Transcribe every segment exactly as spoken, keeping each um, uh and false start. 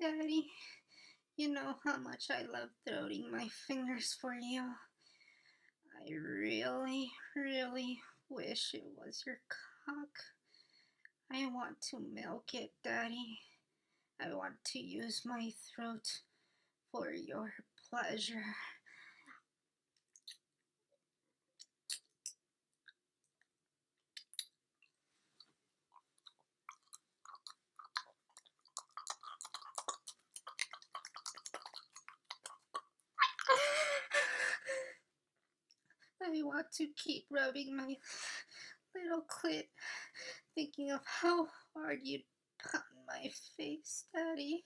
Daddy. You know how much I love throating my fingers for you. I really, really wish it was your cock. I want to milk it, Daddy. I want to use my throat for your pleasure. I want to keep rubbing my little clit, thinking of how hard you'd pound my face, Daddy.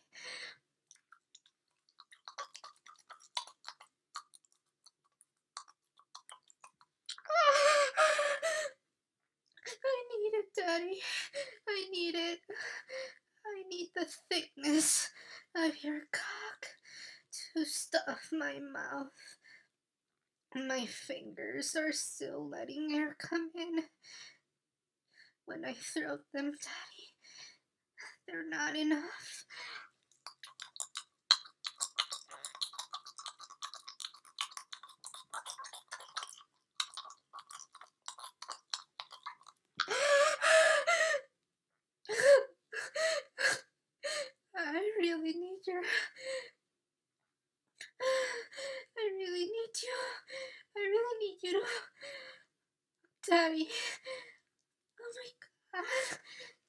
I need it, Daddy. I need it. I need the thickness of your cock to stuff my mouth. My fingers are still letting air come in. When I throat them, Daddy, they're not enough. I really need your. I really need you. I really need you to. Daddy. Oh my god.